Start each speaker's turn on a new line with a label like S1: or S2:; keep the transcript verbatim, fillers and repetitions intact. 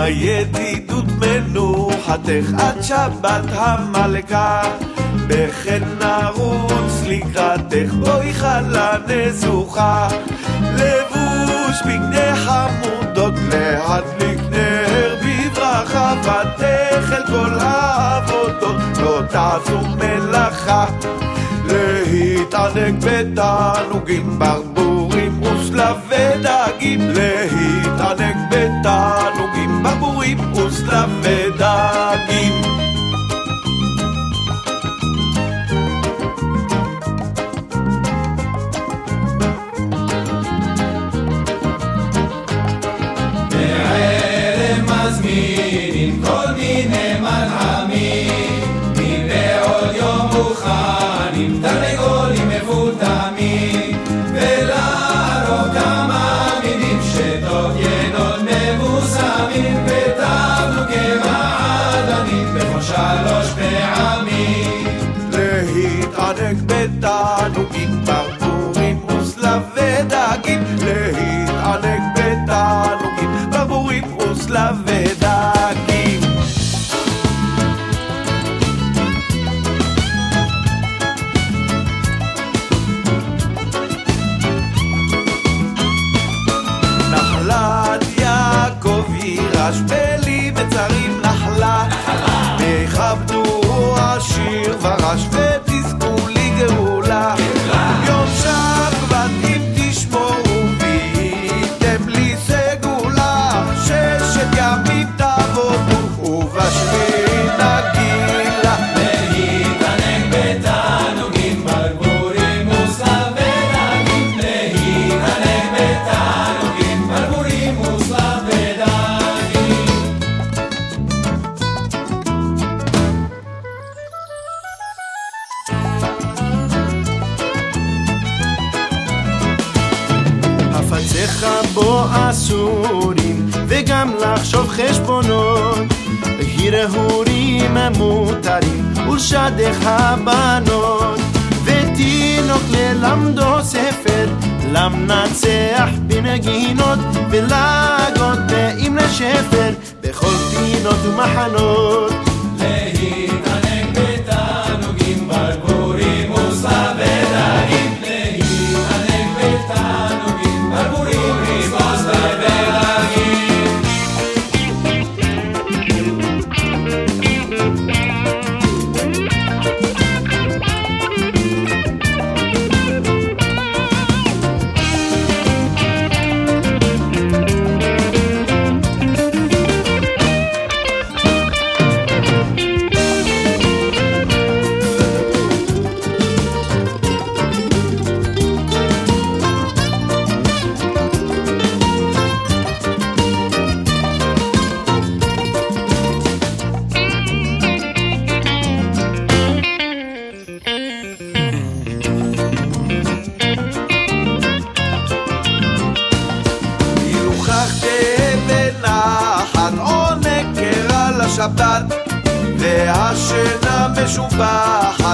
S1: הידידות מנוחתך עד שבת המלכה, בכן נרוץ לקראתך בואי חלה נזוכה, לבוש בגדי חמודות להדליק נר בברכה, ותך אל כל העבודות לא תעשו מלאכה, להתענג בתענוגים ברבורים וסלב ודגים, להתענג בתענוגים ברבורים וסלב ודגים.
S2: בערב מזמינים כל מיני מנעמים, מבעוד יום מוכנים תרנגולים מפותמים, ולערוב כמה מינים שטות ינות מבוסמים, ותבלוגי מעדנים בכל שלוש פעמים.
S1: להתענג בתענוגים ברבורים וסלב ודגים, להתענג בתענוגים ברבורים וסלב ודגים. נחלת יעקב יירש בלי מצרים נחלה, ויכבדו עשיר ורש ותזכו לי גאולה, יום שבת אם תשמורו והייתם לי סגולה, ששת ימים תעבודו ובשביעי נגילה.
S2: להתענג בתענוגים ברבורים וסלב ודגים, להתענג בתענוגים ברבורים וסלב ודגים.
S3: חפציך בו אסורים וגם לחשוב חשבונות, הרהורים מותרים ולשדך הבנות, ותינוק ללמדו ספר למנצח בנגינות, ולגות נעים לשפר בכל פינות ומחנות.
S2: להתענג בתענוגים ברבורים וסלב ודגים, להתענג בתענוגים ברבורים וסלב ודגים.
S1: שבת והשינה משובחת